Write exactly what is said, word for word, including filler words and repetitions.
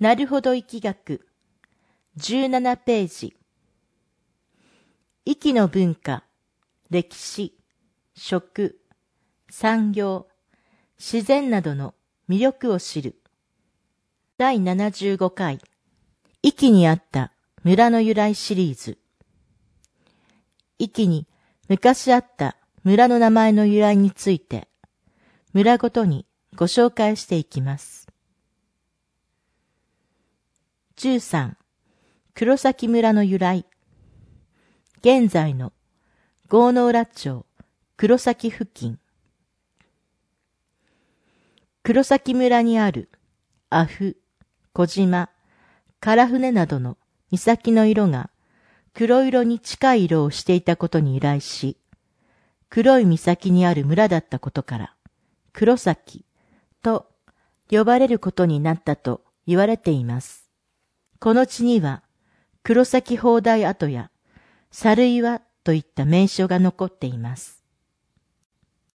なるほど易学じゅうななページ。壱岐の文化、歴史、食、産業、自然などの魅力を知る。だいななじゅうごかい、壱岐にあった村の由来シリーズ。壱岐に昔あった村の名前の由来について、村ごとにご紹介していきます。じゅうさん、黒崎村の由来。現在の郷ノ浦町黒崎付近。黒崎村にある阿布、小島、唐船などの岬の色が黒色に近い色をしていたことに由来し、黒い岬にある村だったことから、黒崎と呼ばれることになったと言われています。この地には、黒崎砲台跡や猿岩といった名所が残っています。